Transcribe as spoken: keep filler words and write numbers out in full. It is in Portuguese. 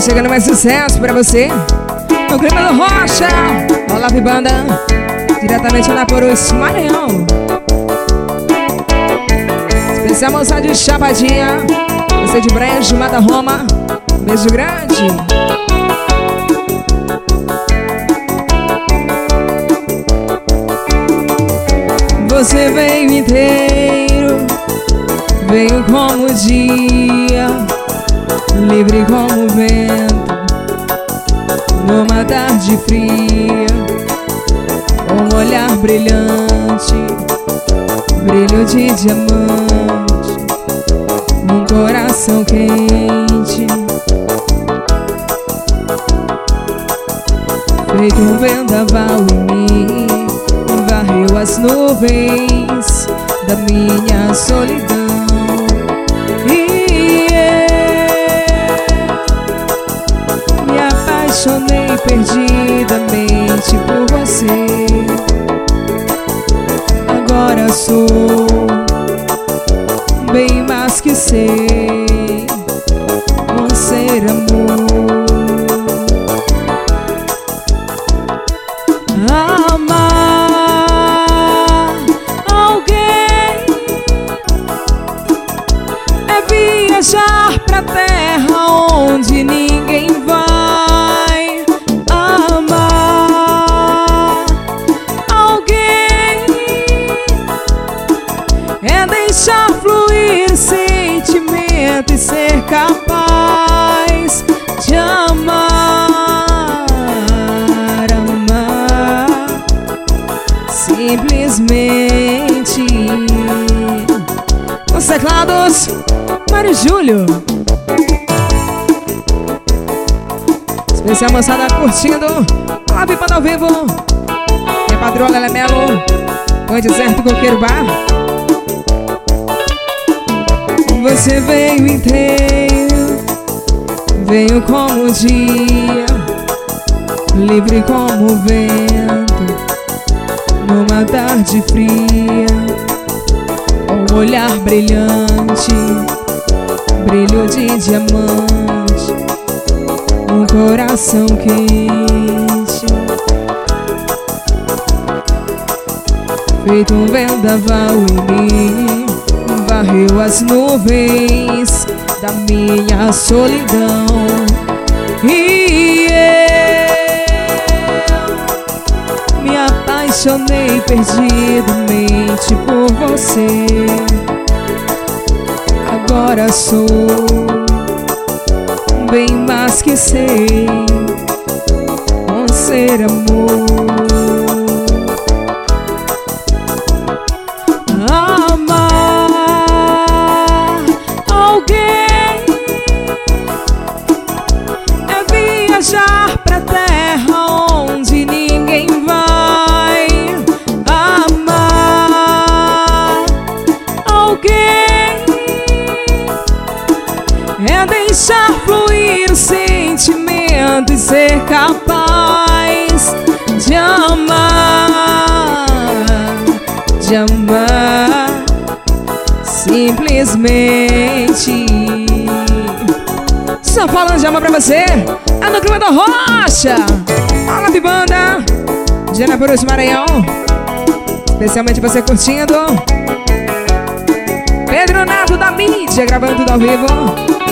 chegando mais sucesso pra você. O clima do Rocha, Olá Banda, diretamente lá por Osso, Maranhão. Especial moça de Chapadinha, você de Brejo, Mata Roma. Beijo grande. Você veio inteiro, veio como o dia, livre como o vento, numa tarde fria, um olhar brilhante, brilho de diamante, um coração quente, feito um vendaval em mim, varreu as nuvens da minha solidão. E eu me apaixonei perdidamente por você. Agora sou bem mais que sei, um ser amor. Viajar pra terra onde ninguém vai. Amar alguém é deixar fluir sentimento e ser capaz de amar. Amar simplesmente. Os teclados, Mário Júlio. Especial moçada curtindo a Banda ao vivo. Minha patroa Lélia Melo, Põe Deserto Coqueiro Bar. Você veio inteiro, veio como o dia, livre como o vento, numa tarde fria, um olhar brilhante, brilho de diamante, um coração quente, feito um vendaval em mim, varreu as nuvens da minha solidão. E eu me apaixonei perdidamente por você. Agora sou bem mais que sei, um ser amor. Amar alguém é viajar pra terra onde ninguém vai. Amar alguém é deixar fluir o sentimento e ser capaz de amar, de amar simplesmente. Só falando de amor pra você, é no clima da Rocha. Olá Banda, Diana Burus, Maranhão. Especialmente você curtindo. Pedro Nato da mídia, gravando tudo ao vivo.